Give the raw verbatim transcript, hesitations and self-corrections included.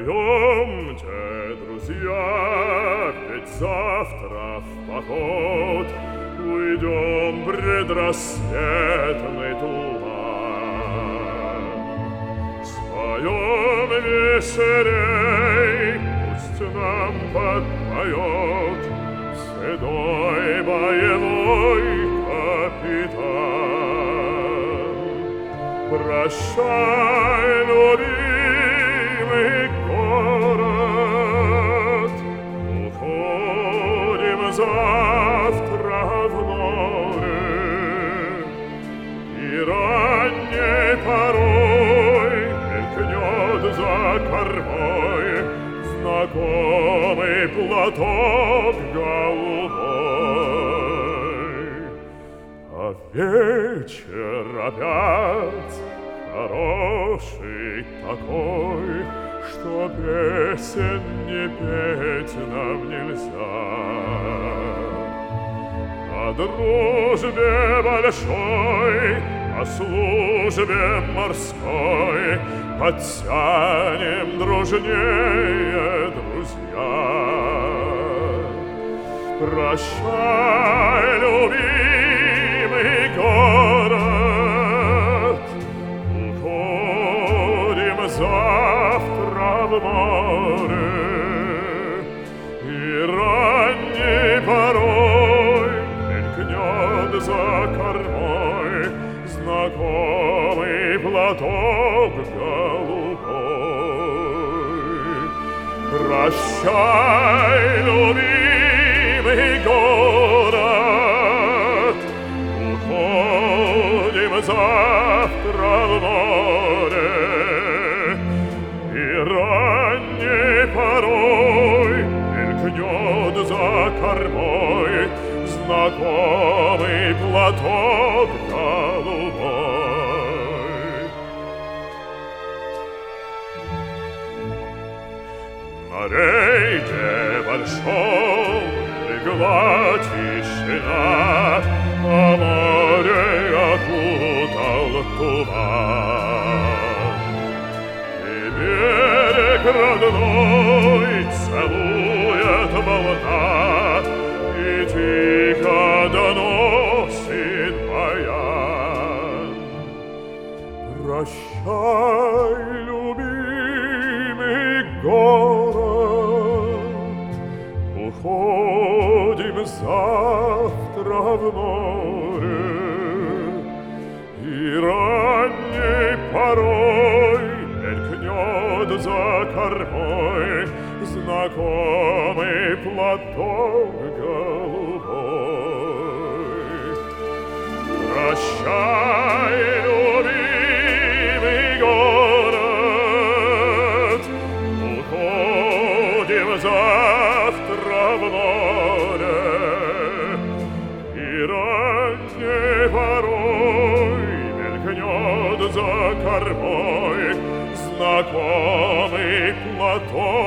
Пойдемте, друзья, ведь завтра в поход уйдем предрассветный туман. Споем веселей, пусть нам подпоет седой боевой капитан. Прощай, любимый город, уходим завтра в море, и ранней порой мелькнет за кормой знакомый платок голубой. А вечер опять хороший такой, что песен не петь нам нельзя. О дружбе большой, о службе морской подтянем дружнее, друзья. Прощай, любимый город, уходим завтра в море, и ранней порой мелькнет за кормой знакомый платок голубой. Прощай, любимый город, уходим завтра в море, и ранней порой мелькнет за кормой знакомый платок голубой. На рейде большом легла тишина, а море окутал туман. И берег родной целует волна, и тихо доносит баян. Прощай, любимый город, уходим завтра в море, и ранней порой мелькнет за кормой знакомый платок голубой. Прощай, любимый город, уходим завтра в море, и ранней порой мелькнет за кормой знакомый платок